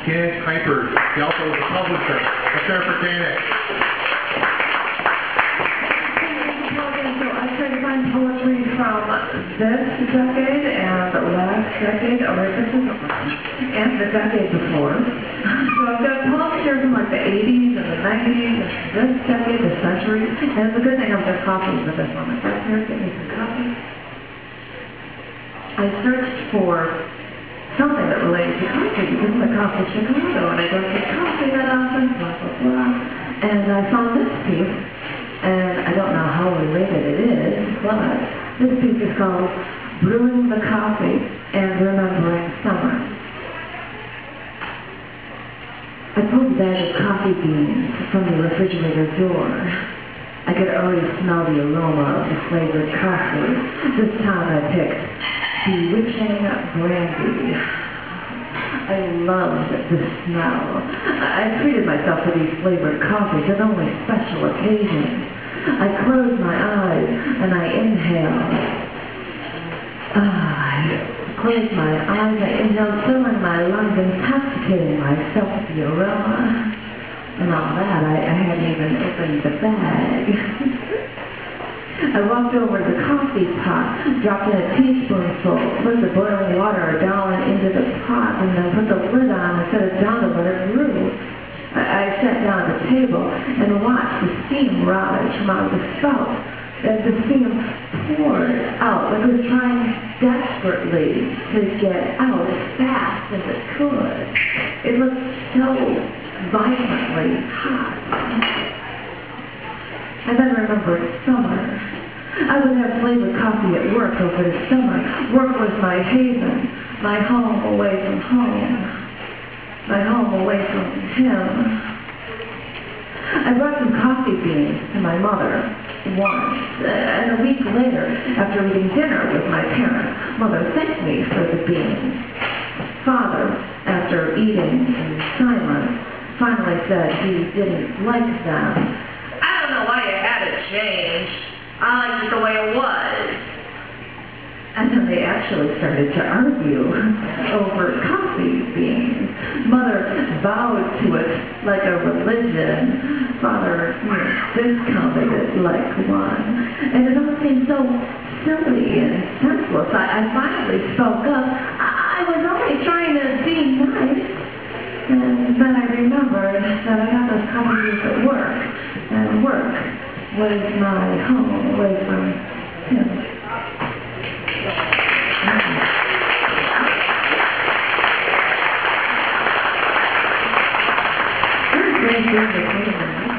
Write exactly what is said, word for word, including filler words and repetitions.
Kenneth Kuiper. He also is a publisher. Let's hear it for Kenneth. So I tried to find poetry from this decade and last decade, or this is and the decade before. So I've got poems here from like the eighties and the nineties, and this decade, the century. And it's a good thing I'm just coffee with this one. My friends here, get me some coffee. I searched for something that related to coffee because I'm a coffee Chicago and I don't get coffee that often, blah, blah, blah. And I found this piece, and I don't know how related it is, but this piece is called Brewing the Coffee and Remembering Summer. I pulled a bag of coffee beans from the refrigerator door. I could already smell the aroma of the flavored coffee. This time I picked Bewitching Brandy. I loved the smell. I treated myself to these flavored coffees at only special occasions. I closed my eyes and I inhaled. Ah, I closed my eyes, I inhaled, filling my lungs, intoxicating myself with the aroma. And all that, I, I hadn't even opened the bag. I walked over to the coffee pot, dropped in a teaspoonful, put the boiling water down into the pot, and then put the lid on and set it down to let it brew. I, I sat down at the table and watched the steam rise from out the spout. As the steam poured out, like it was trying desperately to get out as fast as it could. It looked so violently hot. I then remembered summer. I would have flavored coffee at work over the summer. Work was my haven, my home away from home, my home away from him. I brought some coffee beans to my mother once, and a week later, after eating dinner with my parents, Mother thanked me for the beans. Father, after eating in silence, finally said he didn't like them. I don't know why you had to change. I liked it the way it was. And then they actually started to argue over coffee beans. Mother vowed to it like a religion. Father, you know, discounted it like one. And it all seemed so silly and senseless. I, I finally spoke up. I, I was only trying to be nice. And then I remembered that I got those coffee beans at work. And work was my home away from him. Very good.